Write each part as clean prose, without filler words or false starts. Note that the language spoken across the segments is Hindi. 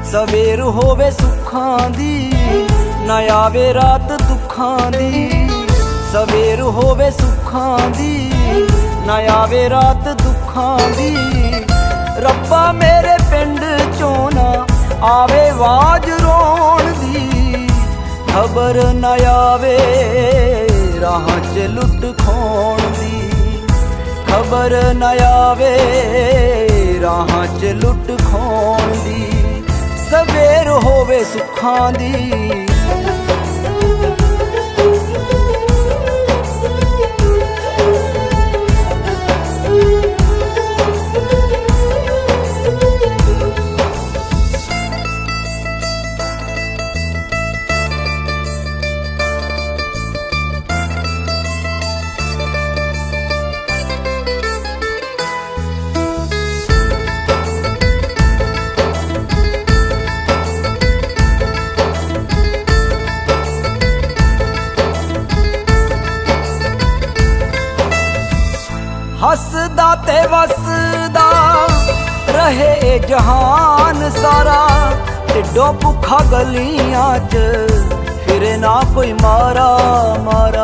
सवेर होवे सुखां दी ना आवे रात दुखां दी। सवेर होवे सुखां दी ना आवे रात दुखां दी। रब्बा मेरे पिंड चों ना आवे वाज रोण दी। खबर ना आवे राह च लुट खोण दी। खबर ना आवे राह च लुट खोण दी। सवेर होवे सुखां दी। हसदा ते वसदा रहे जहान सारा। टिड्डों भुखा गलियां च फिरे ना कोई मारा मारा।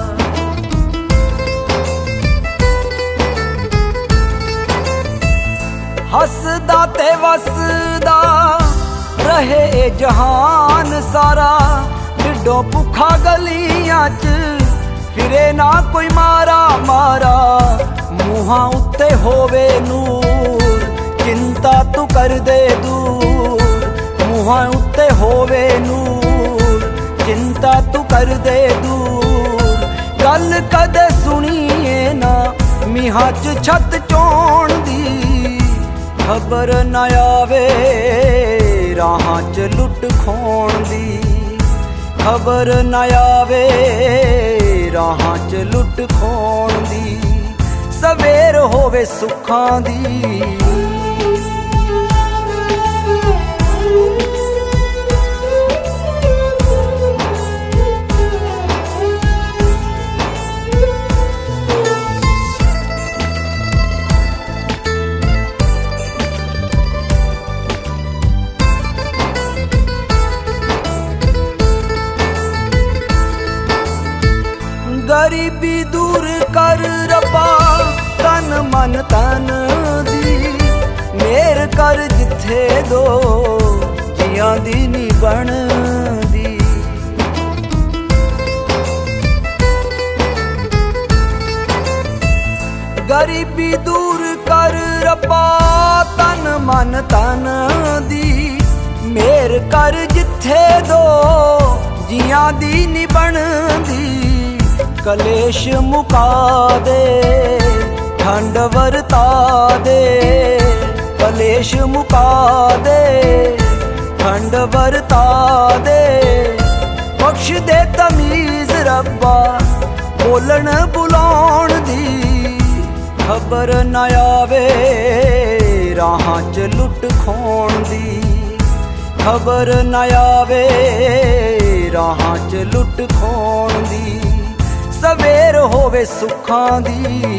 हसदा ते वसदा रहे जहान सारा। टिड्डों भुखा गलियां च फिरे ना कोई मारा मारा। मुहां उत्ते होवे नूर चिंता तू कर दे दूर। मुहां उत्ते होवे नूर चिंता तू कर दे दूर। गल कदे सुनिए ना मीहां च छत चोण दी। खबर ना आवे राह च लुट खोण दी। खबर ना आवे राह च लुट खोण दी। सवेर होवे सुखां दी। गरीबी दूर कर रब्बा तन मन तन दी। मेर कर जिथे दो जियां दी नी बन दी। गरीबी दूर कर रब्बा तन मन तन दी। मेर कर जिथे दो जियां दी नी बन दी। कलेश मुका दे ठंड वरता दे। कलेश मुका दे ठंड वरता दे। बख्श दे तमीज रब्बा बोलन बुलाउण दी। खबर ना आवे राह च लुट खोण दी। खबर ना आवे राह च लुट खोण दी। सवेर होवे सुखां दी।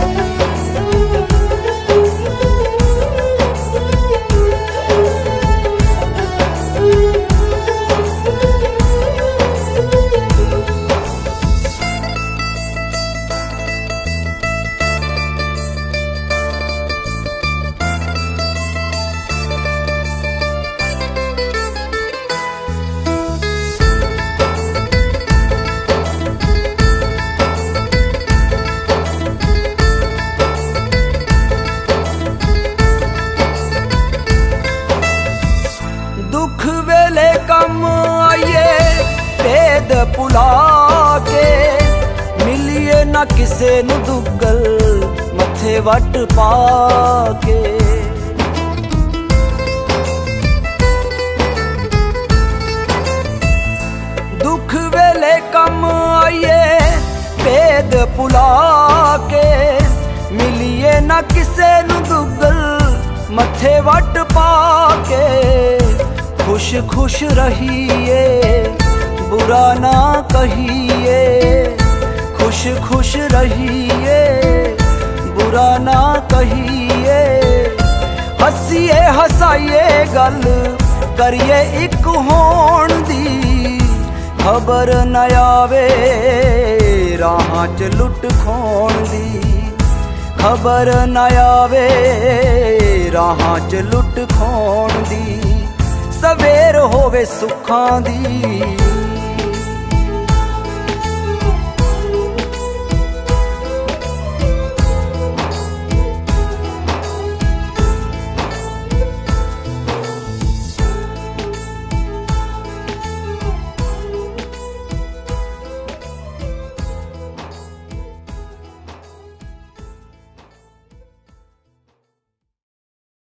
भुला के मिलिए ना किसे नू दुगल मथे वट पा के। दुख वेले कम आइए भेद भुला के। मिलिए ना किसे नू दुगल मथे वट पा के। खुश खुश रहिए बुरा ना कहिए। खुश खुश रहिए बुरा ना कहिए। हंसिए हसाइए गल करिए इक होण दी, खबर न आवे राहां च लुट खोण दी, खबर न आवे राहां च लुट खोण दी, सवेर होवे सुखां दी।